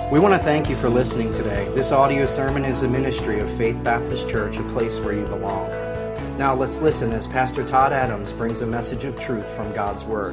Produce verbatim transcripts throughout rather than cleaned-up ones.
We want to thank you for listening today. This audio sermon is a ministry of Faith Baptist Church, a place where you belong. Now let's listen as Pastor Todd Adams brings a message of truth from God's Word.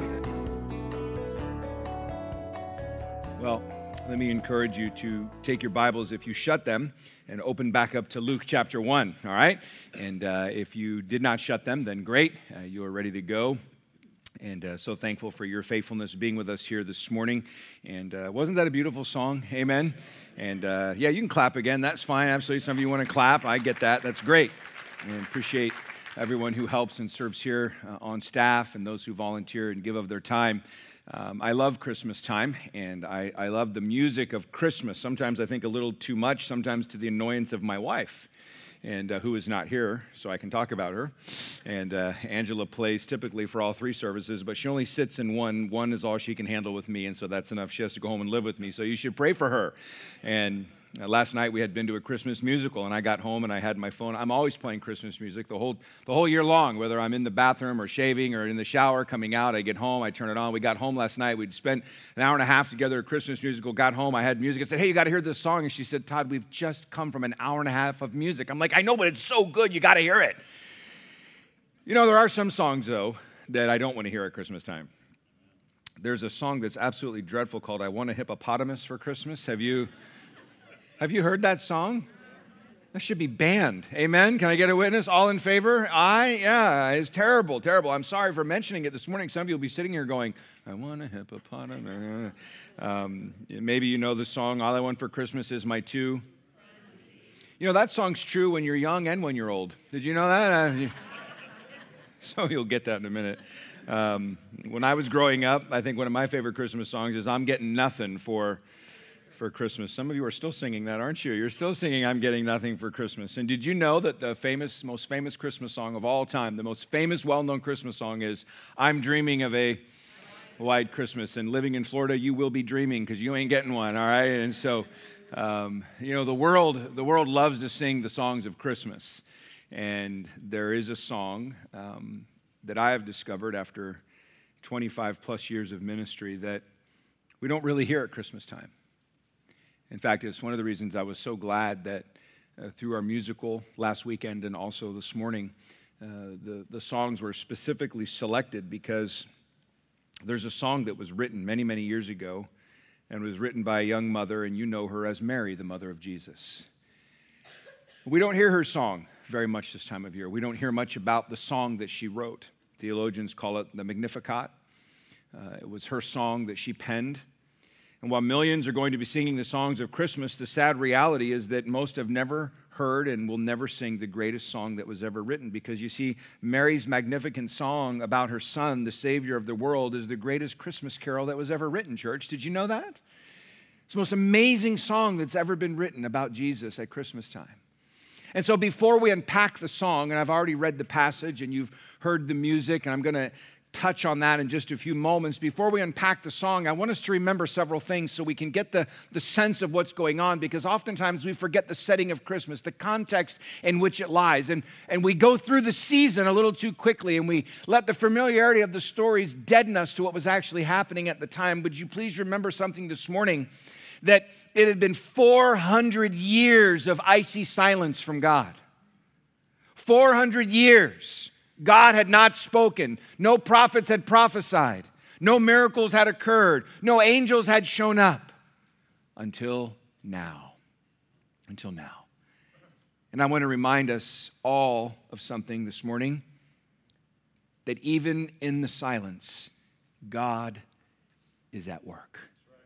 Well, let me encourage you to take your Bibles, if you shut them, and open back up to Luke chapter one, all right? And uh, if you did not shut them, then great. Uh, you are ready to go. And uh, so thankful for your faithfulness being with us here this morning. And uh, wasn't that a beautiful song? Amen. And uh, yeah, you can clap again. That's fine. Absolutely. Some of you want to clap. I get that. That's great. And appreciate everyone who helps and serves here uh, on staff and those who volunteer and give of their time. Um, I love Christmas time, and I, I love the music of Christmas. Sometimes I think a little too much, sometimes to the annoyance of my wife. And uh, who is not here, so I can talk about her. And uh, Angela plays typically for all three services, but she only sits in one. One is all she can handle with me, and so that's enough. She has to go home and live with me, so you should pray for her. And uh, last night we had been to a Christmas musical, and I got home and I had my phone. I'm always playing Christmas music the whole the whole year long, whether I'm in the bathroom or shaving or in the shower, coming out. I get home, I turn it on. We got home last night. We'd spent an hour and a half together at a Christmas musical. Got home, I had music. I said, hey, you got to hear this song. And she said, Todd, we've just come from an hour and a half of music. I'm like, I know, but it's so good. You got to hear it. You know, there are some songs, though, that I don't want to hear at Christmas time. There's a song that's absolutely dreadful called I Want a Hippopotamus for Christmas. Have you... Have you heard that song? That should be banned. Amen? Can I get a witness? All in favor? Aye? Yeah, it's terrible, terrible. I'm sorry for mentioning it this morning. Some of you will be sitting here going, I want a hippopotamus. Um, maybe you know the song, All I Want for Christmas Is My Two. You know, that song's true when you're young and when you're old. Did you know that? Uh, so you'll get that in a minute. Um, when I was growing up, I think one of my favorite Christmas songs is I'm Getting Nothing for for Christmas. Some of you are still singing that, aren't you? You're still singing I'm Getting Nothing for Christmas. And did you know that the famous, most famous Christmas song of all time, the most famous, well-known Christmas song is I'm Dreaming of a White Christmas. And living in Florida, you will be dreaming because you ain't getting one, all right? And so, um, you know, the world, the world loves to sing the songs of Christmas. And there is a song um, that I have discovered after twenty-five plus years of ministry that we don't really hear at Christmas time. In fact, it's one of the reasons I was so glad that uh, through our musical last weekend and also this morning, uh, the, the songs were specifically selected because there's a song that was written many, many years ago and was written by a young mother, and you know her as Mary, the mother of Jesus. We don't hear her song very much this time of year. We don't hear much about the song that she wrote. Theologians call it the Magnificat. Uh, it was her song that she penned. And while millions are going to be singing the songs of Christmas, the sad reality is that most have never heard and will never sing the greatest song that was ever written. Because you see, Mary's magnificent song about her son, the Savior of the world, is the greatest Christmas carol that was ever written, church. Did you know that? It's the most amazing song that's ever been written about Jesus at Christmas time. And so before we unpack the song, and I've already read the passage and you've heard the music, and I'm going to touch on that in just a few moments. Before we unpack the song, I want us to remember several things so we can get the, the sense of what's going on, because oftentimes we forget the setting of Christmas, the context in which it lies. And, and we go through the season a little too quickly, and we let the familiarity of the stories deaden us to what was actually happening at the time. Would you please remember something this morning? That it had been four hundred years of icy silence from God. four hundred years. God had not spoken. No prophets had prophesied. No miracles had occurred. No angels had shown up until now. Until now. And I want to remind us all of something this morning, that even in the silence, God is at work.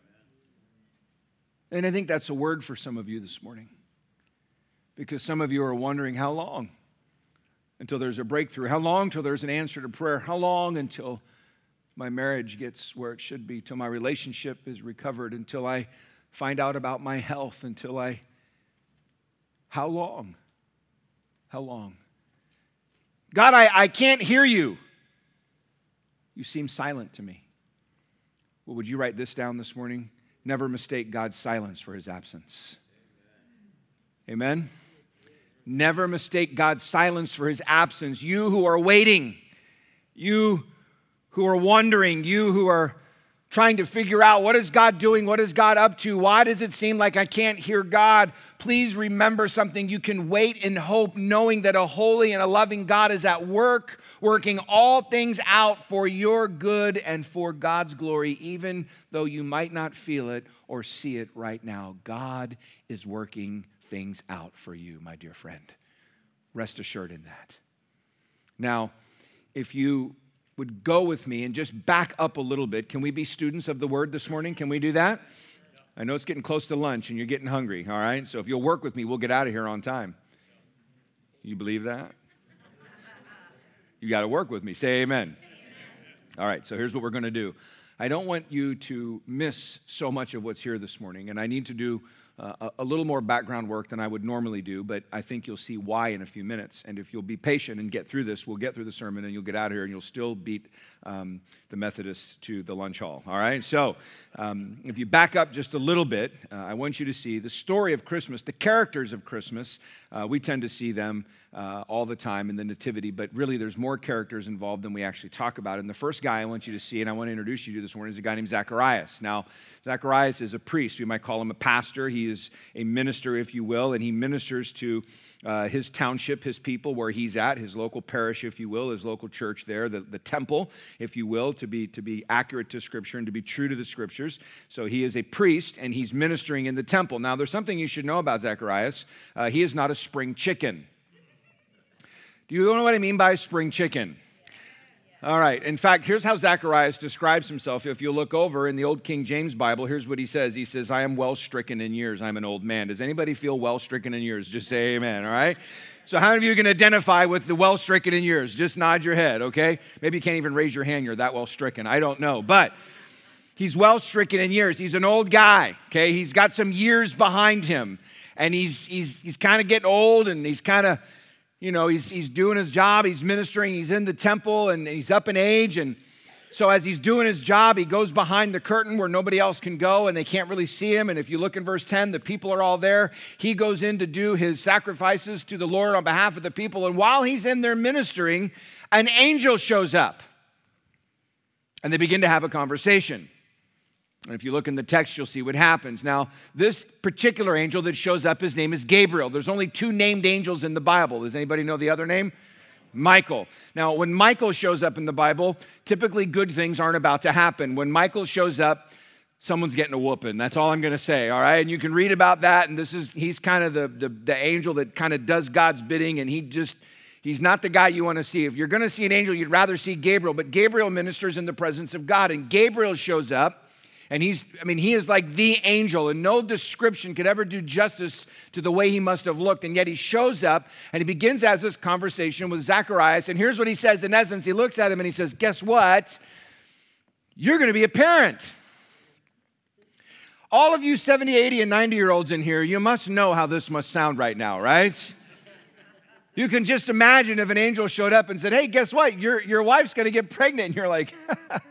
And I think that's a word for some of you this morning, because some of you are wondering, how long until there's a breakthrough? How long till there's an answer to prayer? How long until my marriage gets where it should be, till my relationship is recovered, until I find out about my health, until I... How long? How long? God, I, I can't hear you. You seem silent to me. Well, would you write this down this morning? Never mistake God's silence for His absence. Amen? Never mistake God's silence for His absence. You who are waiting, you who are wondering, you who are trying to figure out, what is God doing? What is God up to? Why does it seem like I can't hear God? Please remember something. You can wait in hope, knowing that a holy and a loving God is at work, working all things out for your good and for God's glory, even though you might not feel it or see it right now. God is working things out for you, my dear friend. Rest assured in that. Now, if you would go with me and just back up a little bit. Can we be students of the Word this morning? Can we do that? I know it's getting close to lunch and you're getting hungry, all right? So if you'll work with me, we'll get out of here on time. You believe that? You got to work with me. Say amen. All right, so here's what we're going to do. I don't want you to miss so much of what's here this morning, and I need to do Uh, a little more background work than I would normally do, but I think you'll see why in a few minutes. And if you'll be patient and get through this, we'll get through the sermon and you'll get out of here and you'll still beat um, the Methodists to the lunch hall. All right? So um, if you back up just a little bit, uh, I want you to see the story of Christmas, the characters of Christmas. Uh, we tend to see them uh, all the time in the Nativity, but really there's more characters involved than we actually talk about. And the first guy I want you to see, and I want to introduce you to this morning, is a guy named Zacharias. Now, Zacharias is a priest. We might call him a pastor. He is a minister, if you will, and he ministers to uh, his township, his people, where he's at, his local parish, if you will, his local church there, the, the temple, if you will, to be, to be accurate to Scripture and to be true to the Scriptures. So he is a priest, and he's ministering in the temple. Now, there's something you should know about Zacharias. Uh, he is not a spring chicken. Do you know what I mean by spring chicken? All right. In fact, here's how Zacharias describes himself. If you look over in the old King James Bible, here's what he says. He says, I am well stricken in years. I'm an old man. Does anybody feel well stricken in years? Just say amen, all right? So how many of you can identify with the well stricken in years? Just nod your head, okay? Maybe you can't even raise your hand. You're that well stricken. I don't know. But he's well stricken in years. He's an old guy, okay? He's got some years behind him. And he's, he's, he's kind of getting old, and he's kind of, You know, he's he's doing his job, he's ministering, he's in the temple, and he's up in age. And so as he's doing his job, he goes behind the curtain where nobody else can go, and they can't really see him. And if you look in verse ten, the people are all there. He goes in to do his sacrifices to the Lord on behalf of the people. And while he's in there ministering, an angel shows up. And they begin to have a conversation. And if you look in the text, you'll see what happens. Now, this particular angel that shows up, his name is Gabriel. There's only two named angels in the Bible. Does anybody know the other name? Michael. Now, when Michael shows up in the Bible, typically good things aren't about to happen. When Michael shows up, someone's getting a whooping. That's all I'm going to say, all right? And you can read about that, and this is he's kind of the, the, the angel that kind of does God's bidding, and he just... He's not the guy you want to see. If you're going to see an angel, you'd rather see Gabriel. But Gabriel ministers in the presence of God, and Gabriel shows up. And he's, I mean, he is like the angel, and no description could ever do justice to the way he must have looked. And yet he shows up, and he begins as this conversation with Zacharias. And here's what he says in essence. He looks at him, and he says, guess what? You're going to be a parent. All of you seventy, eighty, and ninety-year-olds in here, you must know how this must sound right now, right? You can just imagine if an angel showed up and said, hey, guess what? Your, your wife's going to get pregnant. And you're like...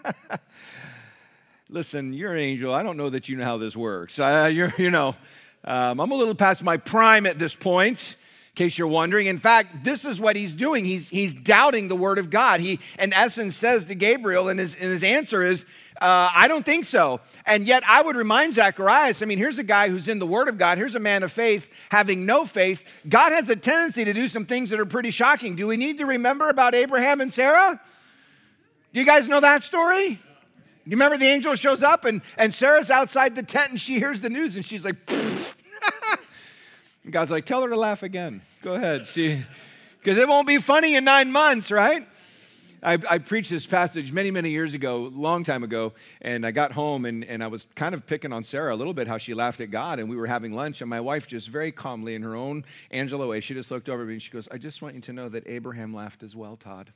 Listen, you're an angel. I don't know that you know how this works. Uh, you're, you know, um, I'm a little past my prime at this point, in case you're wondering. In fact, this is what he's doing. He's he's doubting the word of God. He, in essence, says to Gabriel, and his, and his answer is, uh, I don't think so. And yet I would remind Zacharias, I mean, here's a guy who's in the word of God. Here's a man of faith having no faith. God has a tendency to do some things that are pretty shocking. Do we need to remember about Abraham and Sarah? Do you guys know that story? You remember the angel shows up, and, and Sarah's outside the tent, and she hears the news, and she's like, and God's like, tell her to laugh again. Go ahead. See, because it won't be funny in nine months, right? I, I preached this passage many, many years ago, long time ago, and I got home, and, and I was kind of picking on Sarah a little bit, how she laughed at God, and we were having lunch, and my wife just very calmly, in her own Angela way, she just looked over at me, and she goes, I just want you to know that Abraham laughed as well, Todd.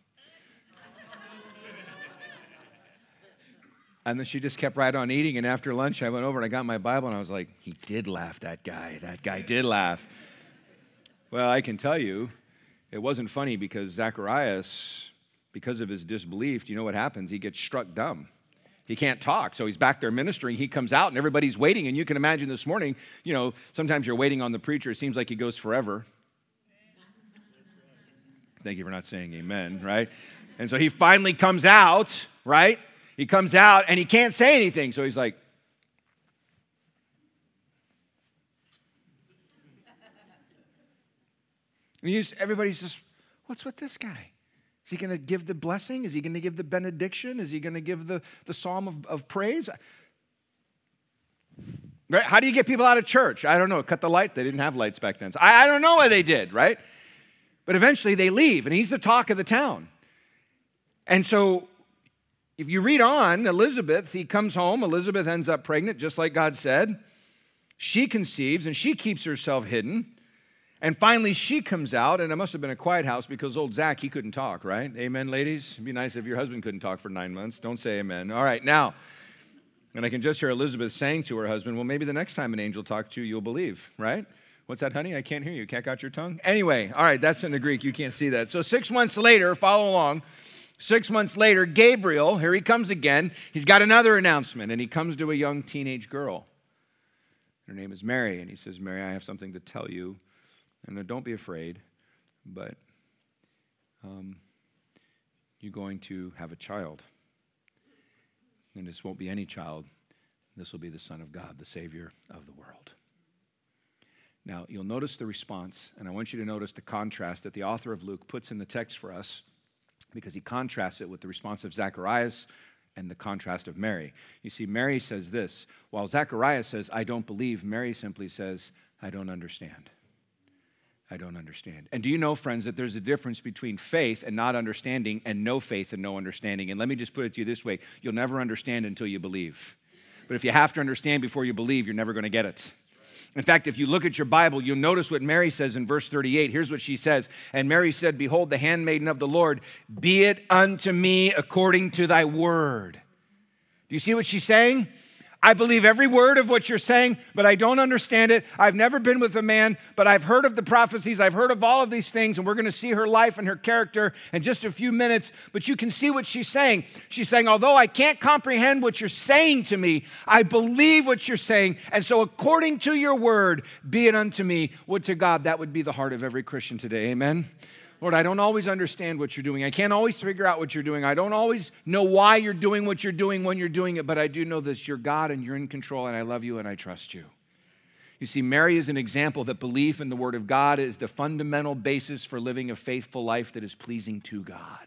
And then she just kept right on eating, and after lunch, I went over and I got my Bible, and I was like, he did laugh, that guy. That guy did laugh. Well, I can tell you, it wasn't funny because Zacharias, because of his disbelief, do you know what happens? He gets struck dumb. He can't talk, so he's back there ministering. He comes out, and everybody's waiting, and you can imagine this morning, you know, sometimes you're waiting on the preacher. It seems like he goes forever. Thank you for not saying amen, right? And so he finally comes out, right? He comes out and he can't say anything. So he's like, and you just, everybody's just, what's with this guy? Is he going to give the blessing? Is he going to give the benediction? Is he going to give the, the psalm of, of praise? Right? How do you get people out of church? I don't know. Cut the light. They didn't have lights back then. So I, I don't know what they did, right? But eventually they leave, and he's the talk of the town. And so if you read on, Elizabeth, he comes home. Elizabeth ends up pregnant, just like God said. She conceives, and she keeps herself hidden. And finally, she comes out, and it must have been a quiet house because old Zach, he couldn't talk, right? Amen, ladies? It'd be nice if your husband couldn't talk for nine months. Don't say amen. All right, now, and I can just hear Elizabeth saying to her husband, well, maybe the next time an angel talks to you, you'll believe, right? What's that, honey? I can't hear you. Can't got your tongue? Anyway, all right, that's in the Greek. You can't see that. So six months later, follow along. Six months later, Gabriel, here he comes again. He's got another announcement, and he comes to a young teenage girl. Her name is Mary, and he says, Mary, I have something to tell you. And don't be afraid, but um, you're going to have a child. And this won't be any child. This will be the Son of God, the Savior of the world. Now, you'll notice the response, and I want you to notice the contrast that the author of Luke puts in the text for us, because he contrasts it with the response of Zacharias and the contrast of Mary. You see, Mary says this, while Zacharias says, I don't believe, Mary simply says, I don't understand. I don't understand. And do you know, friends, that there's a difference between faith and not understanding and no faith and no understanding? And let me just put it to you this way. You'll never understand until you believe. But if you have to understand before you believe, you're never going to get it. In fact, if you look at your Bible, you'll notice what Mary says in verse thirty-eight. Here's what she says. And Mary said, behold, the handmaiden of the Lord, be it unto me according to thy word. Do you see what she's saying? I believe every word of what you're saying, but I don't understand it. I've never been with a man, but I've heard of the prophecies. I've heard of all of these things, and we're going to see her life and her character in just a few minutes. But you can see what she's saying. She's saying, although I can't comprehend what you're saying to me, I believe what you're saying. And so according to your word, be it unto me. Would to God that would be the heart of every Christian today. Amen. Lord, I don't always understand what you're doing. I can't always figure out what you're doing. I don't always know why you're doing what you're doing when you're doing it, but I do know this. You're God and you're in control, and I love you and I trust you. You see, Mary is an example that belief in the Word of God is the fundamental basis for living a faithful life that is pleasing to God.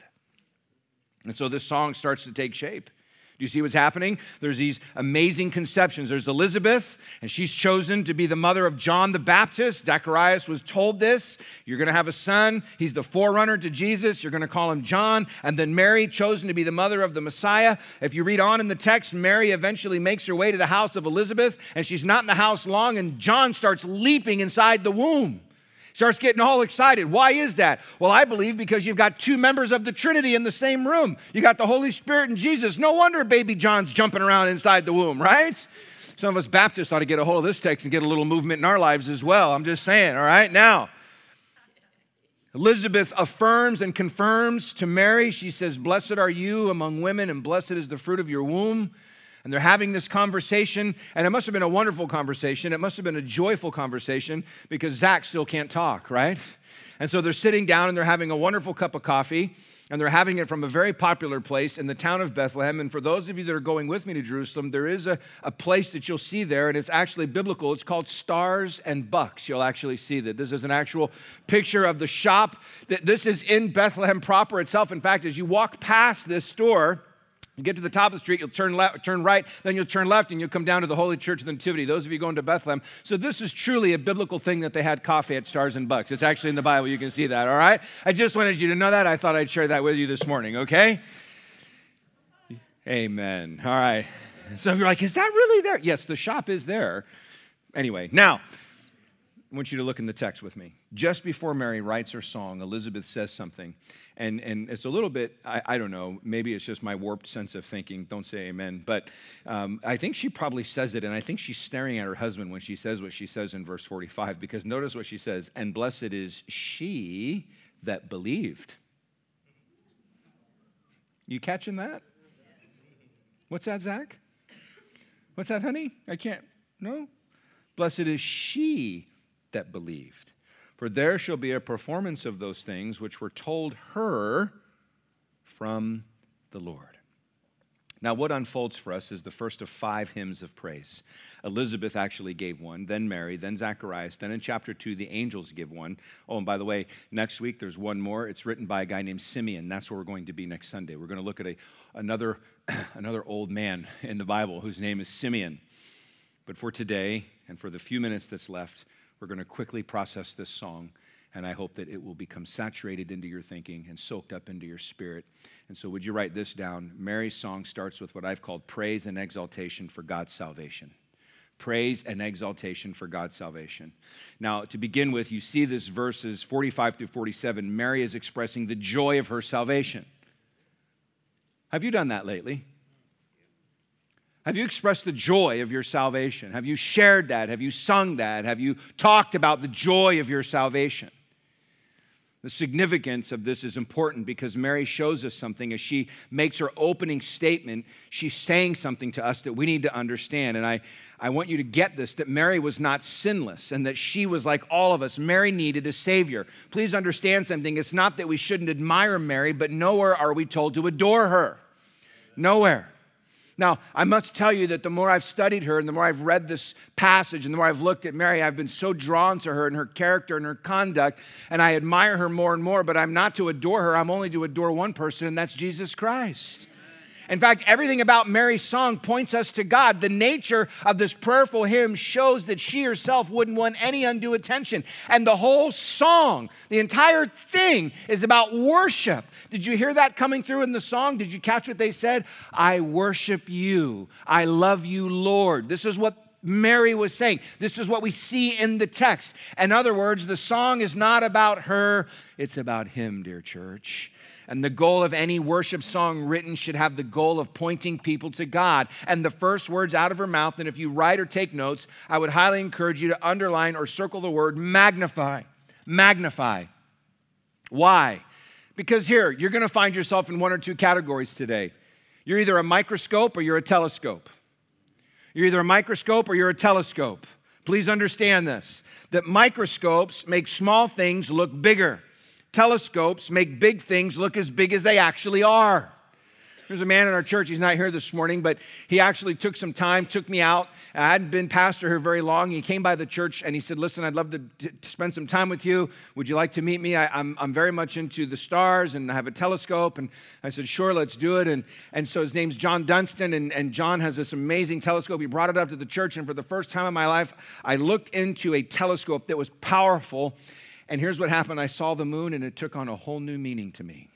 And so this song starts to take shape. Do you see what's happening? There's these amazing conceptions. There's Elizabeth, and she's chosen to be the mother of John the Baptist. Zacharias was told this. You're going to have a son. He's the forerunner to Jesus. You're going to call him John. And then Mary, chosen to be the mother of the Messiah. If you read on in the text, Mary eventually makes her way to the house of Elizabeth, and she's not in the house long, and John starts leaping inside the womb. Starts getting all excited. Why is that? Well, I believe because you've got two members of the Trinity in the same room. You got the Holy Spirit and Jesus. No wonder baby John's jumping around inside the womb, right? Some of us Baptists ought to get a hold of this text and get a little movement in our lives as well. I'm just saying, all right? Now, Elizabeth affirms and confirms to Mary. She says, blessed are you among women, and blessed is the fruit of your womb. And they're having this conversation, and it must have been a wonderful conversation. It must have been a joyful conversation because Zach still can't talk, right? And so they're sitting down, and they're having a wonderful cup of coffee, and they're having it from a very popular place in the town of Bethlehem. And for those of you that are going with me to Jerusalem, there is a, a place that you'll see there, and it's actually biblical. It's called Stars and Bucks. You'll actually see that. This is an actual picture of the shop. This is in Bethlehem proper itself. In fact, as you walk past this store, you get to the top of the street, you'll turn left, turn right, then you'll turn left, and you'll come down to the Holy Church of the Nativity. Those of you going to Bethlehem. So this is truly a biblical thing that they had coffee at Stars and Bucks. It's actually in the Bible. You can see that, all right? I just wanted you to know that. I thought I'd share that with you this morning, okay? Amen. All right. So you're like, is that really there? Yes, the shop is there. Anyway, now, I want you to look in the text with me. Just before Mary writes her song, Elizabeth says something. And, and it's a little bit, I, I don't know, maybe it's just my warped sense of thinking. Don't say amen. But um, I think she probably says it, and I think she's staring at her husband when she says what she says in verse forty-five, because notice what she says, and blessed is she that believed. You catching that? What's that, Zach? What's that, honey? I can't, no? Blessed is she that believed. For there shall be a performance of those things which were told her from the Lord. Now, what unfolds for us is the first of five hymns of praise. Elizabeth actually gave one, then Mary, then Zacharias, then in chapter two, the angels give one. Oh, and by the way, next week there's one more. It's written by a guy named Simeon. That's where we're going to be next Sunday. We're going to look at a, another, another old man in the Bible whose name is Simeon. But for today, and for the few minutes that's left, we're going to quickly process this song, and I hope that it will become saturated into your thinking and soaked up into your spirit. And so would you write this down? Mary's song starts with what I've called praise and exaltation for God's salvation. Praise and exaltation for God's salvation. Now, to begin with, you see this verses forty-five through forty-seven. Mary is expressing the joy of her salvation. Have you done that lately? Have you expressed the joy of your salvation? Have you shared that? Have you sung that? Have you talked about the joy of your salvation? The significance of this is important because Mary shows us something as she makes her opening statement. She's saying something to us that we need to understand. And I, I want you to get this, that Mary was not sinless and that she was like all of us. Mary needed a Savior. Please understand something. It's not that we shouldn't admire Mary, but nowhere are we told to adore her. Nowhere. Now, I must tell you that the more I've studied her and the more I've read this passage and the more I've looked at Mary, I've been so drawn to her and her character and her conduct, and I admire her more and more, but I'm not to adore her. I'm only to adore one person, and that's Jesus Christ. In fact, everything about Mary's song points us to God. The nature of this prayerful hymn shows that she herself wouldn't want any undue attention. And the whole song, the entire thing is about worship. Did you hear that coming through in the song? Did you catch what they said? I worship you. I love you, Lord. This is what Mary was saying. This is what we see in the text. In other words, the song is not about her. It's about him, dear church. And the goal of any worship song written should have the goal of pointing people to God. And the first words out of her mouth, and if you write or take notes, I would highly encourage you to underline or circle the word magnify. Magnify. Why? Because here, you're going to find yourself in one or two categories today. You're either a microscope or you're a telescope. You're either a microscope or you're a telescope. Please understand this, that microscopes make small things look bigger. Telescopes make big things look as big as they actually are. There's a man in our church, he's not here this morning, but he actually took some time, took me out. I hadn't been pastor here very long. He came by the church and he said, listen, I'd love to, to spend some time with you. Would you like to meet me? I, I'm, I'm very much into the stars and I have a telescope. And I said, sure, let's do it. And, and so his name's John Dunstan, and, and John has this amazing telescope. He brought it up to the church, and for the first time in my life, I looked into a telescope that was powerful. And here's what happened. I saw the moon, and it took on a whole new meaning to me.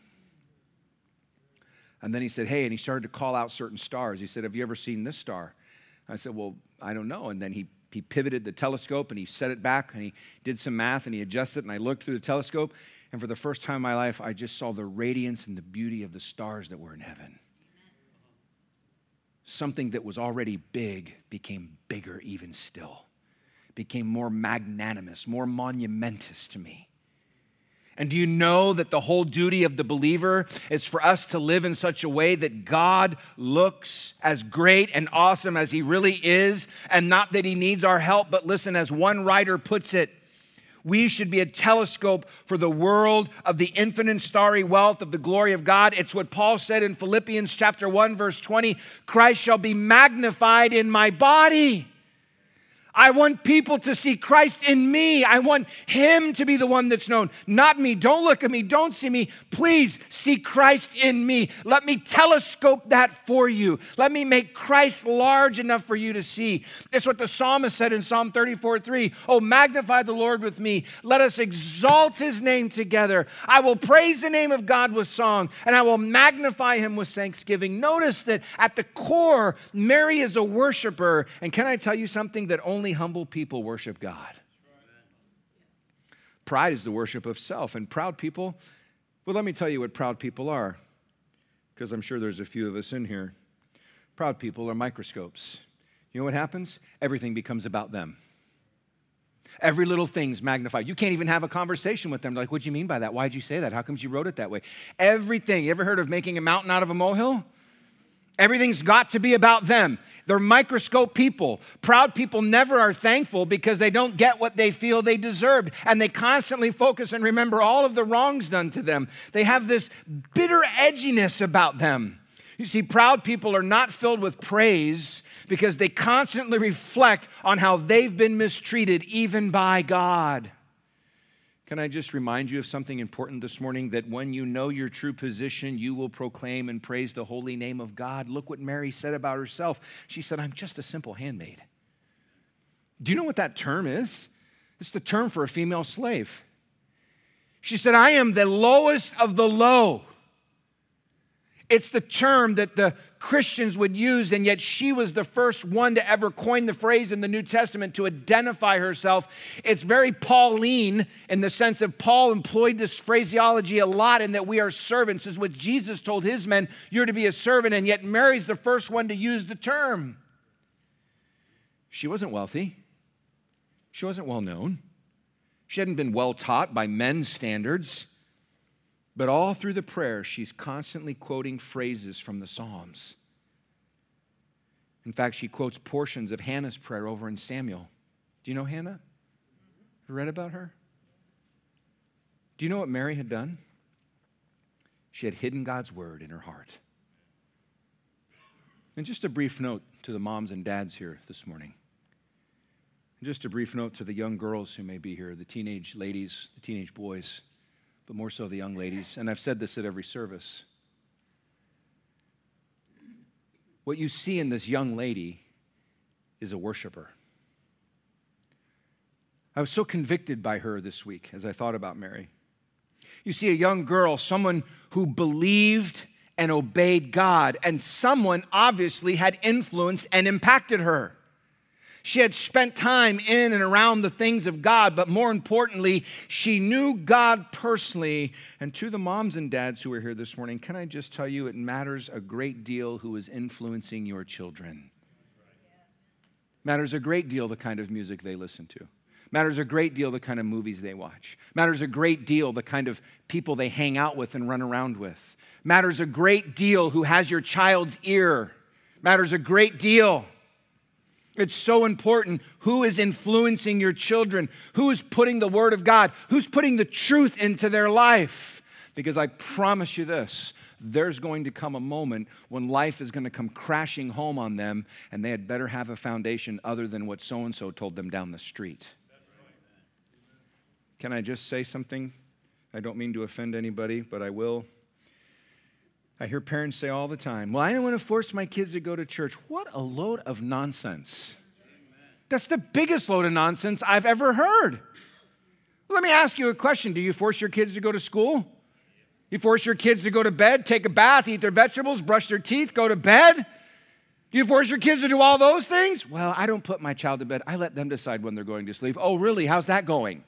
And then he said, hey, and he started to call out certain stars. He said, have you ever seen this star? I said, well, I don't know. And then he, he pivoted the telescope, and he set it back, and he did some math, and he adjusted it, and I looked through the telescope, and for the first time in my life, I just saw the radiance and the beauty of the stars that were in heaven. Something that was already big became bigger even still. Became more magnanimous, more monumentous to me. And do you know that the whole duty of the believer is for us to live in such a way that God looks as great and awesome as He really is, and not that He needs our help, but listen, as one writer puts it, we should be a telescope for the world of the infinite starry wealth of the glory of God. It's what Paul said in Philippians chapter one, verse twenty, Christ shall be magnified in my body. I want people to see Christ in me. I want Him to be the one that's known, not me. Don't look at me. Don't see me. Please see Christ in me. Let me telescope that for you. Let me make Christ large enough for you to see. It's what the psalmist said in Psalm thirty-four three. Oh, magnify the Lord with me. Let us exalt His name together. I will praise the name of God with song, and I will magnify Him with thanksgiving. Notice that at the core, Mary is a worshiper. And can I tell you something that only humble people worship God? Pride is the worship of self, and proud people, well, let me tell you what proud people are, because I'm sure there's a few of us in here. Proud people are microscopes. You know what happens? Everything becomes about them. Every little thing's magnified. You can't even have a conversation with them. Like, what do you mean by that? Why'd you say that? How come you wrote it that way? Everything. You ever heard of making a mountain out of a molehill? Everything's got to be about them. They're microscope people. Proud people never are thankful because they don't get what they feel they deserved. And they constantly focus and remember all of the wrongs done to them. They have this bitter edginess about them. You see, proud people are not filled with praise because they constantly reflect on how they've been mistreated, even by God. Can I just remind you of something important this morning? That when you know your true position, you will proclaim and praise the holy name of God. Look what Mary said about herself. She said, I'm just a simple handmaid. Do you know what that term is? It's the term for a female slave. She said, I am the lowest of the low. It's the term that the Christians would use, and yet she was the first one to ever coin the phrase in the New Testament to identify herself. It's very Pauline in the sense of Paul employed this phraseology a lot, in that we are servants. This is what Jesus told his men, you're to be a servant, and yet Mary's the first one to use the term. She wasn't wealthy. She wasn't well known. She hadn't been well taught by men's standards. But all through the prayer, she's constantly quoting phrases from the Psalms. In fact, she quotes portions of Hannah's prayer over in Samuel. Do you know Hannah? You read about her? Do you know what Mary had done? She had hidden God's word in her heart. And just a brief note to the moms and dads here this morning. And just a brief note to the young girls who may be here, the teenage ladies, the teenage boys, but more so the young ladies. And I've said this at every service. What you see in this young lady is a worshiper. I was so convicted by her this week as I thought about Mary. You see a young girl, someone who believed and obeyed God, and someone obviously had influenced and impacted her. She had spent time in and around the things of God, but more importantly, she knew God personally. And to the moms and dads who are here this morning, can I just tell you, it matters a great deal who is influencing your children. Matters a great deal the kind of music they listen to. Matters a great deal the kind of movies they watch. Matters a great deal the kind of people they hang out with and run around with. Matters a great deal who has your child's ear. Matters a great deal. It's so important who is influencing your children, who is putting the Word of God, who's putting the truth into their life. Because I promise you this, there's going to come a moment when life is going to come crashing home on them, and they had better have a foundation other than what so-and-so told them down the street. Can I just say something? I don't mean to offend anybody, but I will. I hear parents say all the time, well, I don't want to force my kids to go to church. What a load of nonsense. That's the biggest load of nonsense I've ever heard. Let me ask you a question. Do you force your kids to go to school? You force your kids to go to bed, take a bath, eat their vegetables, brush their teeth, go to bed? Do you force your kids to do all those things? Well, I don't put my child to bed. I let them decide when they're going to sleep. Oh, really? How's that going?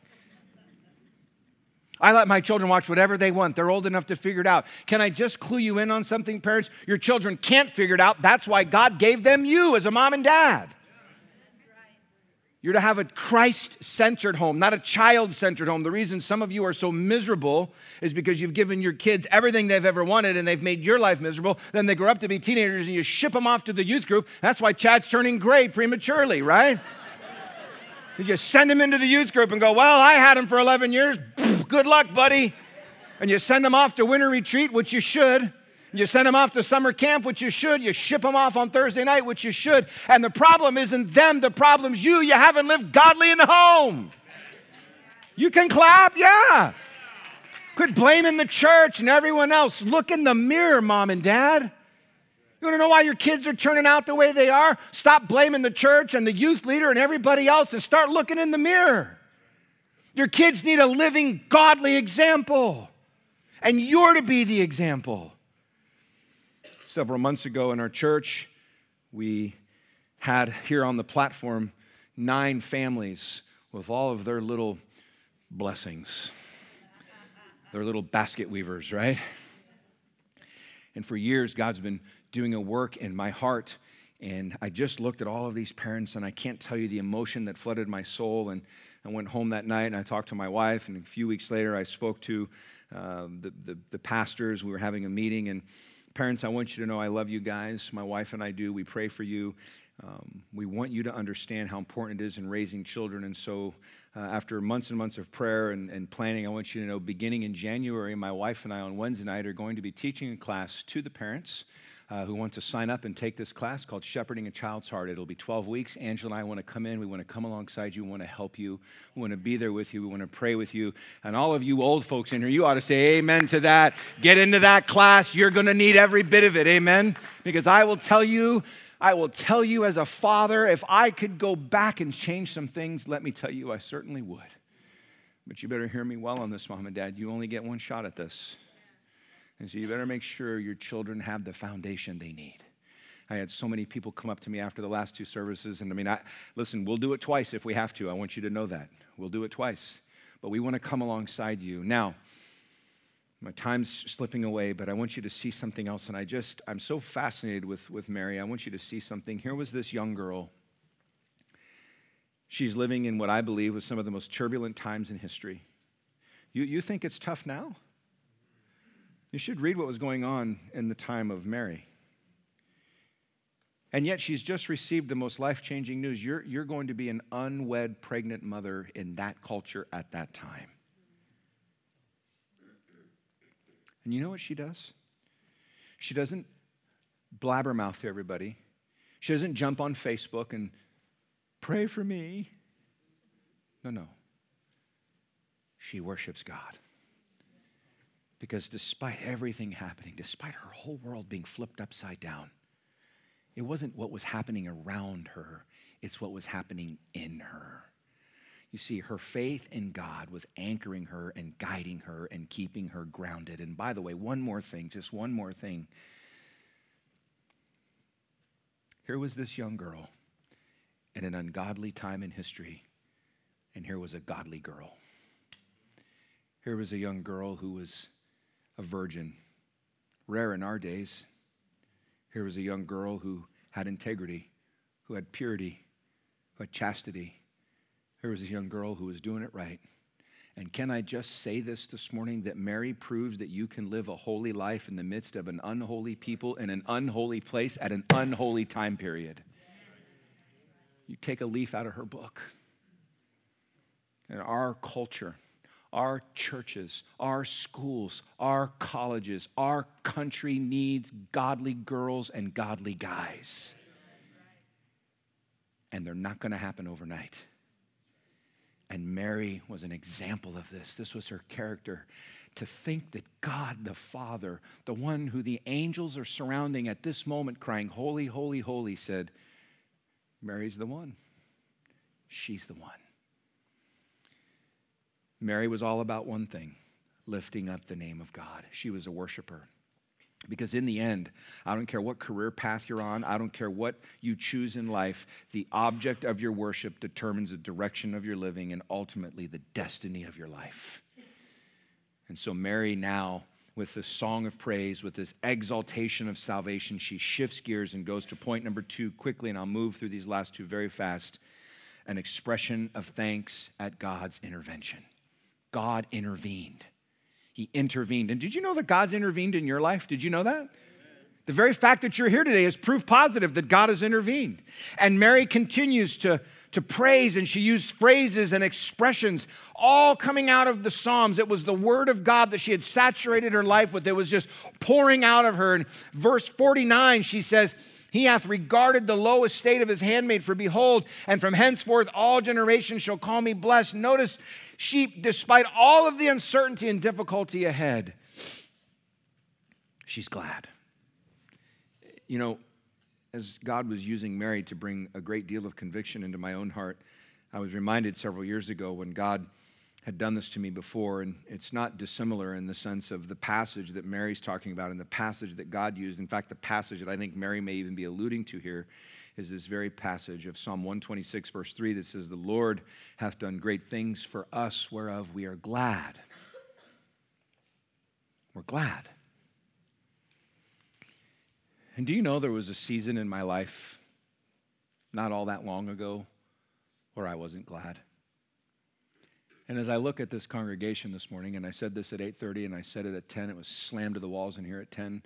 I let my children watch whatever they want. They're old enough to figure it out. Can I just clue you in on something, parents? Your children can't figure it out. That's why God gave them you as a mom and dad. You're to have a Christ-centered home, not a child-centered home. The reason some of you are so miserable is because you've given your kids everything they've ever wanted and they've made your life miserable. Then they grow up to be teenagers and you ship them off to the youth group. That's why Chad's turning gray prematurely, right? You just send them into the youth group and go, well, I had them for eleven years. Good luck, buddy. And you send them off to winter retreat, which you should. You send them off to summer camp, which you should. You ship them off on Thursday night, which you should. And the problem isn't them. The problem's you. You haven't lived godly in the home. You can clap? Yeah. Quit blaming the church and everyone else. Look in the mirror, mom and dad. You want to know why your kids are turning out the way they are? Stop blaming the church and the youth leader and everybody else and start looking in the mirror. Your kids need a living, godly example. And you're to be the example. Several months ago in our church, we had here on the platform nine families with all of their little blessings. Their little basket weavers, right? And for years, God's been doing a work in my heart. And I just looked at all of these parents, and I can't tell you the emotion that flooded my soul. And I went home that night, and I talked to my wife. And a few weeks later, I spoke to uh, the, the, the pastors. We were having a meeting. And parents, I want you to know I love you guys. My wife and I do. We pray for you. Um, we want you to understand how important it is in raising children. And so uh, after months and months of prayer and, and planning, I want you to know beginning in January, my wife and I on Wednesday night are going to be teaching a class to the parents uh, who want to sign up and take this class called Shepherding a Child's Heart. It'll be twelve weeks. Angela and I want to come in. We want to come alongside you. We want to help you. We want to be there with you. We want to pray with you. And all of you old folks in here, you ought to say amen to that. Get into that class. You're going to need every bit of it. Amen? Because I will tell you, I will tell you as a father, if I could go back and change some things, let me tell you, I certainly would. But you better hear me well on this, Mom and Dad. You only get one shot at this. And so you better make sure your children have the foundation they need. I had so many people come up to me after the last two services, and I mean, I, listen, we'll do it twice if we have to. I want you to know that. We'll do it twice. But we want to come alongside you. Now, my time's slipping away, but I want you to see something else, and I just, I'm so fascinated with, with Mary. I want you to see something. Here was this young girl. She's living in what I believe was some of the most turbulent times in history. You, you think it's tough now? You should read what was going on in the time of Mary. And yet she's just received the most life-changing news. You're, you're going to be an unwed pregnant mother in that culture at that time. And you know what she does? She doesn't blabbermouth to everybody. She doesn't jump on Facebook and pray for me. No, no. She worships God. Because despite everything happening, despite her whole world being flipped upside down, it wasn't what was happening around her, it's what was happening in her. You see, her faith in God was anchoring her and guiding her and keeping her grounded. And by the way, one more thing, just one more thing. Here was this young girl in an ungodly time in history, and here was a godly girl. Here was a young girl who was a virgin, rare in our days. Here was a young girl who had integrity, who had purity, who had chastity. Here was a young girl who was doing it right. And can I just say this this morning, that Mary proves that you can live a holy life in the midst of an unholy people in an unholy place at an unholy time period. You take a leaf out of her book. And our culture, our churches, our schools, our colleges, our country needs godly girls and godly guys. And they're not going to happen overnight. And Mary was an example of this. This was her character. To think that God the Father, the one who the angels are surrounding at this moment crying, holy, holy, holy, said, Mary's the one. She's the one. Mary was all about one thing, lifting up the name of God. She was a worshiper. Because in the end, I don't care what career path you're on, I don't care what you choose in life, the object of your worship determines the direction of your living and ultimately the destiny of your life. And so Mary now, with this song of praise, with this exaltation of salvation, she shifts gears and goes to point number two quickly, and I'll move through these last two very fast. An expression of thanks at God's intervention. God intervened. He intervened. And did you know that God's intervened in your life? Did you know that? Amen. The very fact that you're here today is proof positive that God has intervened. And Mary continues to, to praise, and she used phrases and expressions all coming out of the Psalms. It was the Word of God that she had saturated her life with. It was just pouring out of her. In verse forty-nine, she says, He hath regarded the low estate of his handmaid, for behold, and from henceforth all generations shall call me blessed. Notice, she, despite all of the uncertainty and difficulty ahead, she's glad. You know, as God was using Mary to bring a great deal of conviction into my own heart, I was reminded several years ago when God had done this to me before, and it's not dissimilar in the sense of the passage that Mary's talking about and the passage that God used. In fact, the passage that I think Mary may even be alluding to here is this very passage of Psalm one twenty-six, verse three, that says, The Lord hath done great things for us, whereof we are glad. We're glad. And do you know there was a season in my life, not all that long ago, where I wasn't glad? And as I look at this congregation this morning, and I said this at eight thirty, and I said it at ten, it was slammed to the walls in here at ten.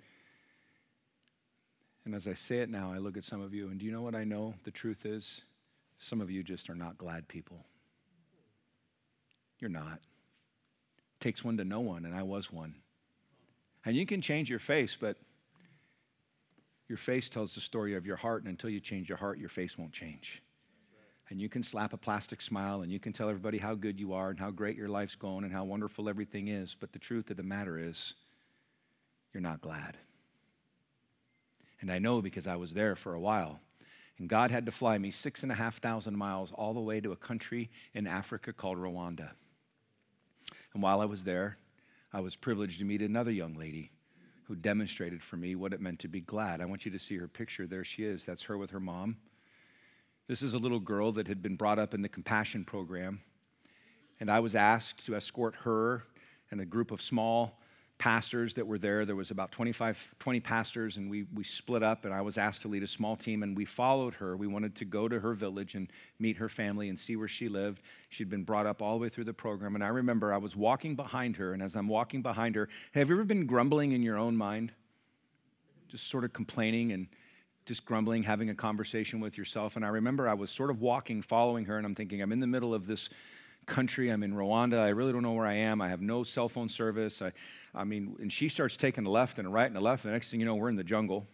And as I say it now, I look at some of you, and do you know what I know the truth is? Some of you just are not glad people. You're not. It takes one to know one, and I was one. And you can change your face, but Your face tells the story of your heart, and until you change your heart, your face won't change. And you can slap a plastic smile, and you can tell everybody how good you are and how great your life's going and how wonderful everything is, but the truth of the matter is, you're not glad. And I know because I was there for a while. And God had to fly me six and a half thousand miles all the way to a country in Africa called Rwanda. And while I was there, I was privileged to meet another young lady who demonstrated for me what it meant to be glad. I want you to see her picture. There she is. That's her with her mom. This is a little girl that had been brought up in the Compassion program. And I was asked to escort her and a group of small pastors that were there. There was about twenty-five, twenty pastors, and we, we split up, and I was asked to lead a small team, and we followed her. We wanted to go to her village and meet her family and see where she lived. She'd been brought up all the way through the program, and I remember I was walking behind her, and as I'm walking behind her, have you ever been grumbling in your own mind? Just sort of complaining and just grumbling, having a conversation with yourself. And I remember I was sort of walking, following her, and I'm thinking, I'm in the middle of this country. I'm in Rwanda. I really don't know where I am. I have no cell phone service. I, I mean, and she starts taking a left and a right and a left. And the next thing you know, we're in the jungle.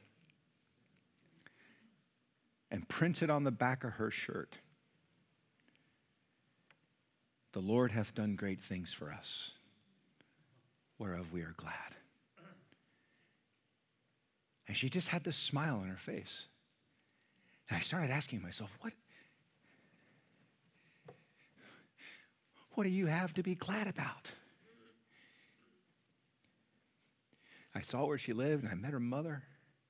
And printed on the back of her shirt, "The Lord hath done great things for us, whereof we are glad." And she just had this smile on her face. And I started asking myself, what, what do you have to be glad about? I saw where she lived, and I met her mother.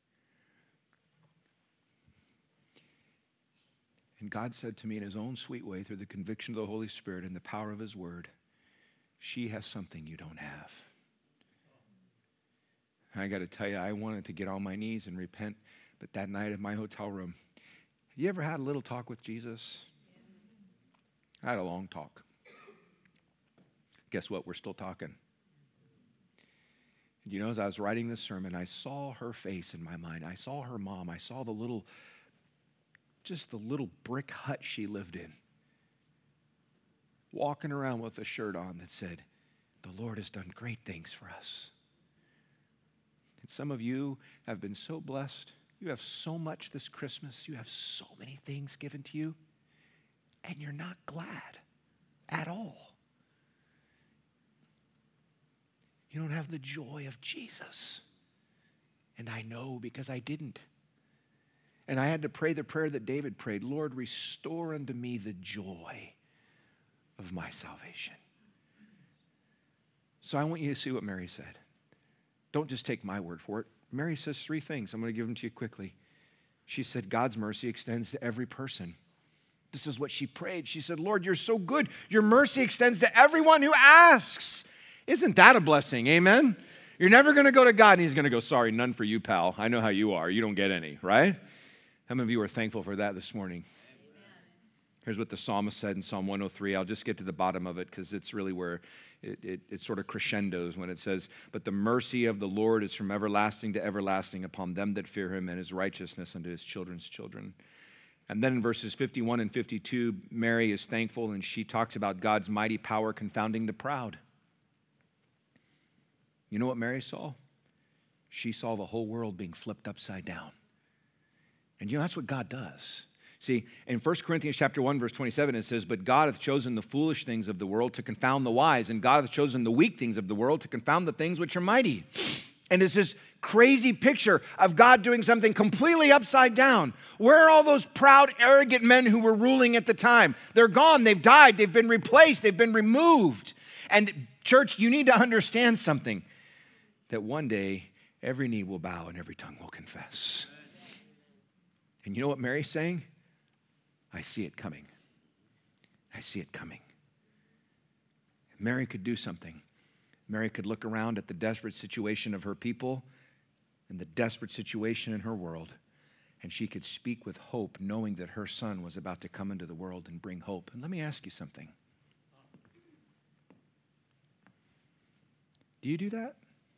And God said to me in his own sweet way, through the conviction of the Holy Spirit and the power of his word, she has something you don't have. I got to tell you, I wanted to get on my knees and repent, but that night in my hotel room, you ever had a little talk with Jesus? I had a long talk. Guess what? We're still talking. And you know, as I was writing this sermon, I saw her face in my mind. I saw her mom. I saw the little, just the little brick hut she lived in, walking around with a shirt on that said, "The Lord has done great things for us." And some of you have been so blessed. You have so much this Christmas. You have so many things given to you, and you're not glad at all. You don't have the joy of Jesus. And I know because I didn't. And I had to pray the prayer that David prayed, "Lord, restore unto me the joy of my salvation." So I want you to see what Mary said. Don't just take my word for it. Mary says three things. I'm going to give them to you quickly. She said, God's mercy extends to every person. This is what she prayed. She said, "Lord, you're so good. Your mercy extends to everyone who asks." Isn't that a blessing? Amen? You're never going to go to God and he's going to go, "Sorry, none for you, pal. I know how you are. You don't get any," right? How many of you are thankful for that this morning? Here's what the psalmist said in Psalm one oh three. I'll just get to the bottom of it because it's really where it, it, it sort of crescendos when it says, "But the mercy of the Lord is from everlasting to everlasting upon them that fear him, and his righteousness unto his children's children." And then in verses fifty-one and fifty-two, Mary is thankful, and she talks about God's mighty power confounding the proud. You know what Mary saw? She saw the whole world being flipped upside down. And you know, that's what God does. See, in First Corinthians chapter one, verse twenty-seven, it says, "But God hath chosen the foolish things of the world to confound the wise, and God hath chosen the weak things of the world to confound the things which are mighty." And it's this crazy picture of God doing something completely upside down. Where are all those proud, arrogant men who were ruling at the time? They're gone. They've died. They've been replaced. They've been removed. And church, you need to understand something, that one day every knee will bow and every tongue will confess. And you know what Mary's saying? I see it coming. I see it coming. Mary could do something. Mary could look around at the desperate situation of her people and the desperate situation in her world, and she could speak with hope, knowing that her son was about to come into the world and bring hope. And let me ask you something. Do you do that?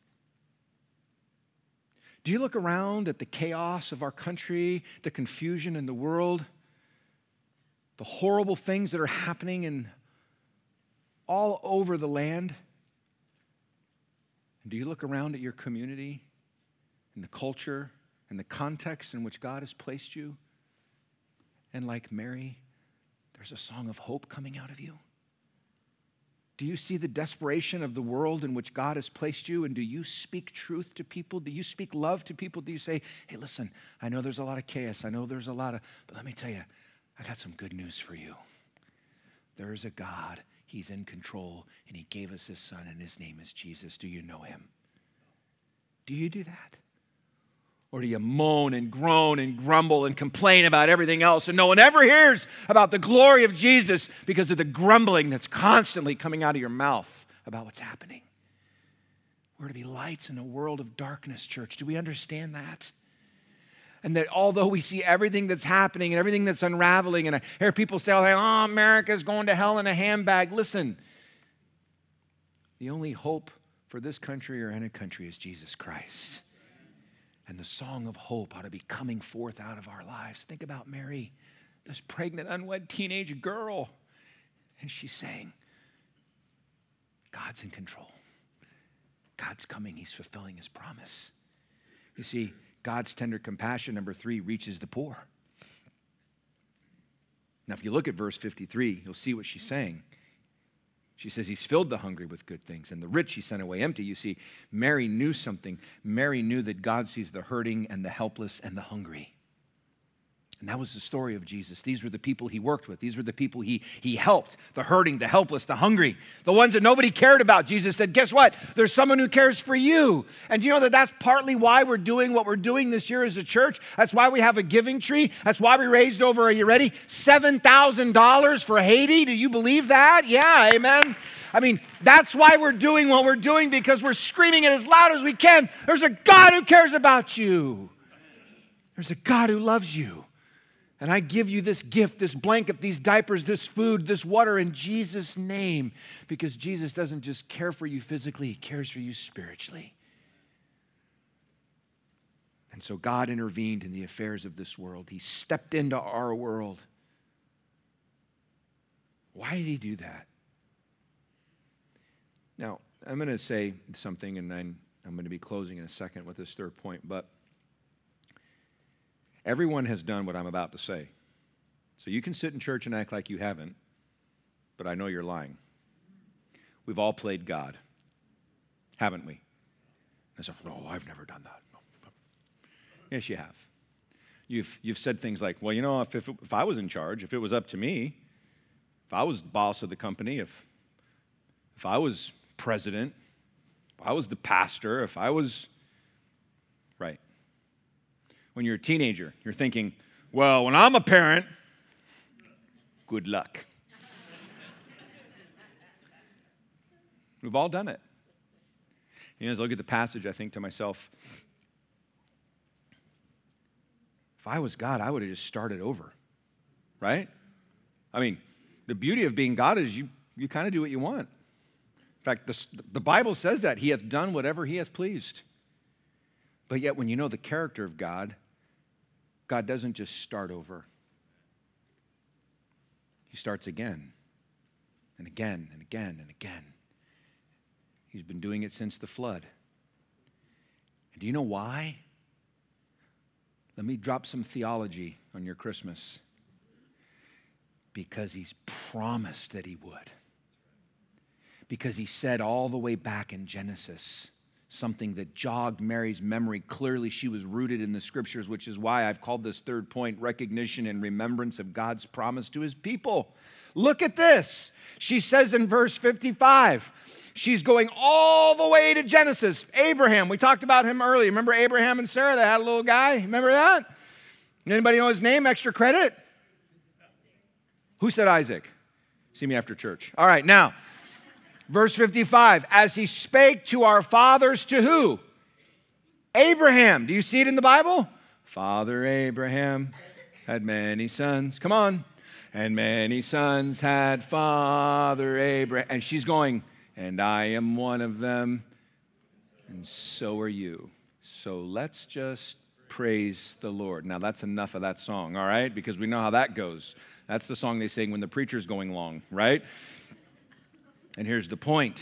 Do you look around at the chaos of our country, the confusion in the world, the horrible things that are happening in all over the land? And do you look around at your community and the culture and the context in which God has placed you? And like Mary, there's a song of hope coming out of you? Do you see the desperation of the world in which God has placed you? And do you speak truth to people? Do you speak love to people? Do you say, hey, listen, I know there's a lot of chaos. I know there's a lot of, but let me tell you, I got some good news for you. There is a God. He's in control, and he gave us his son, and his name is Jesus. Do you know him? Do you do that? Or do you moan and groan and grumble and complain about everything else, and no one ever hears about the glory of Jesus because of the grumbling that's constantly coming out of your mouth about what's happening? We're to be lights in a world of darkness, church. Do we understand that? And that although we see everything that's happening and everything that's unraveling, and I hear people say, oh, America's going to hell in a handbag. Listen, the only hope for this country or any country is Jesus Christ. And the song of hope ought to be coming forth out of our lives. Think about Mary, this pregnant, unwed teenage girl. And she's saying, God's in control. God's coming. He's fulfilling his promise. You see, God's tender compassion, number three, reaches the poor. Now, if you look at verse fifty-three, you'll see what she's saying. She says he's filled the hungry with good things, and the rich he sent away empty. You see, Mary knew something. Mary knew that God sees the hurting and the helpless and the hungry. And that was the story of Jesus. These were the people he worked with. These were the people he, he helped, the hurting, the helpless, the hungry, the ones that nobody cared about. Jesus said, guess what? There's someone who cares for you. And you know that that's partly why we're doing what we're doing this year as a church. That's why we have a giving tree. That's why we raised over, are you ready? seven thousand dollars for Haiti. Do you believe that? Yeah, amen. I mean, that's why we're doing what we're doing, because we're screaming it as loud as we can. There's a God who cares about you. There's a God who loves you. And I give you this gift, this blanket, these diapers, this food, this water in Jesus' name, because Jesus doesn't just care for you physically, he cares for you spiritually. And so God intervened in the affairs of this world. He stepped into our world. Why did he do that? Now, I'm going to say something, and then I'm going to be closing in a second with this third point, but everyone has done what I'm about to say. So you can sit in church and act like you haven't, but I know you're lying. We've all played God, haven't we? I said, no, I've never done that. No. Yes, you have. You've, you've said things like, well, you know, if, if, if I was in charge, if it was up to me, if I was the boss of the company, if, if I was president, if I was the pastor, if I was, right. When you're a teenager, you're thinking, well, when I'm a parent, good luck. We've all done it. You know, as I look at the passage, I think to myself, if I was God, I would have just started over, right? I mean, the beauty of being God is you, you kind of do what you want. In fact, the, the Bible says that. He hath done whatever he hath pleased. But yet, when you know the character of God, God doesn't just start over. He starts again and again and again and again. He's been doing it since the flood. And do you know why? Let me drop some theology on your Christmas. Because he's promised that he would. Because he said all the way back in Genesis, something that jogged Mary's memory. Clearly, she was rooted in the Scriptures, which is why I've called this third point recognition and remembrance of God's promise to his people. Look at this. She says in verse fifty-five, she's going all the way to Genesis. Abraham, we talked about him earlier. Remember Abraham and Sarah? They had a little guy. Remember that? Anybody know his name? Extra credit? Who said Isaac? See me after church. All right, now, verse fifty-five, as he spake to our fathers, to who? Abraham. Do you see it in the Bible? Father Abraham had many sons. Come on. And many sons had Father Abraham. And she's going, and I am one of them, and so are you. So let's just praise the Lord. Now, that's enough of that song, all right? Because we know how that goes. That's the song they sing when the preacher's going long, right? And here's the point.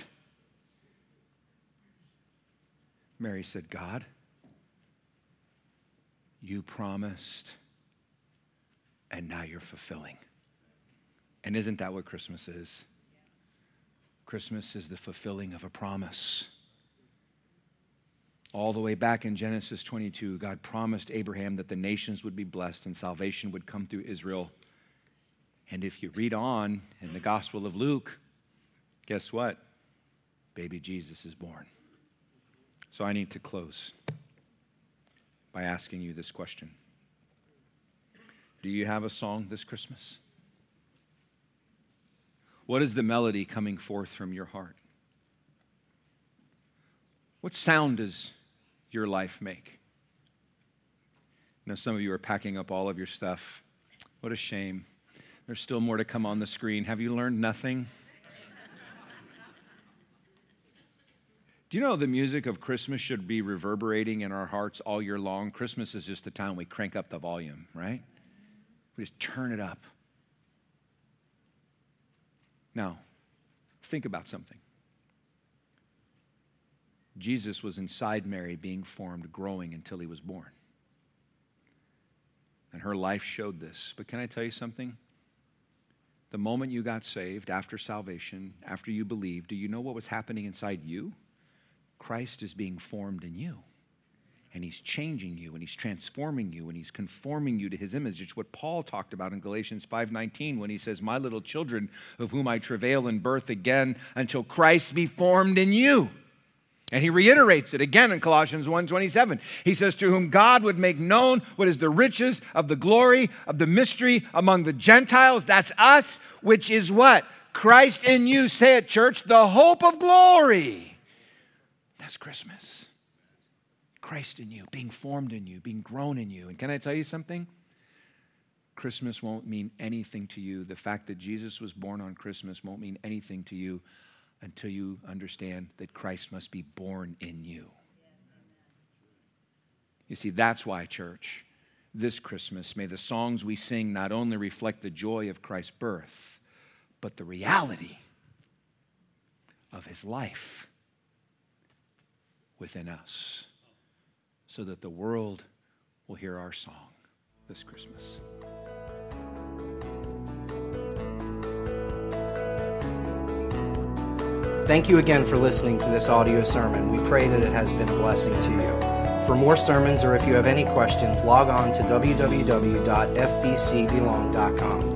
Mary said, God, you promised, and now you're fulfilling. And isn't that what Christmas is? Christmas is the fulfilling of a promise. All the way back in Genesis twenty-two, God promised Abraham that the nations would be blessed and salvation would come through Israel. And if you read on in the Gospel of Luke, guess what? Baby Jesus is born. So I need to close by asking you this question. Do you have a song this Christmas? What is the melody coming forth from your heart? What sound does your life make? Now, some of you are packing up all of your stuff. What a shame. There's still more to come on the screen. Have you learned nothing? Do you know the music of Christmas should be reverberating in our hearts all year long? Christmas is just the time we crank up the volume, right? We just turn it up. Now, think about something. Jesus was inside Mary being formed, growing until he was born. And her life showed this. But can I tell you something? The moment you got saved, after salvation, after you believed, do you know what was happening inside you? Christ is being formed in you. And he's changing you, and he's transforming you, and he's conforming you to his image. It's what Paul talked about in Galatians five nineteen when he says, my little children, of whom I travail in birth again until Christ be formed in you. And he reiterates it again in Colossians one twenty-seven. He says, to whom God would make known what is the riches of the glory of the mystery among the Gentiles. That's us, which is what? Christ in you. Say it, church. The hope of glory. That's Christmas. Christ in you, being formed in you, being grown in you. And can I tell you something? Christmas won't mean anything to you. The fact that Jesus was born on Christmas won't mean anything to you until you understand that Christ must be born in you. You see, that's why, church, this Christmas, may the songs we sing not only reflect the joy of Christ's birth, but the reality of his life within us, so that the world will hear our song this Christmas. Thank you again for listening to this audio sermon. We pray that it has been a blessing to you. For more sermons, or if you have any questions, log on to w w w dot f b c belong dot com.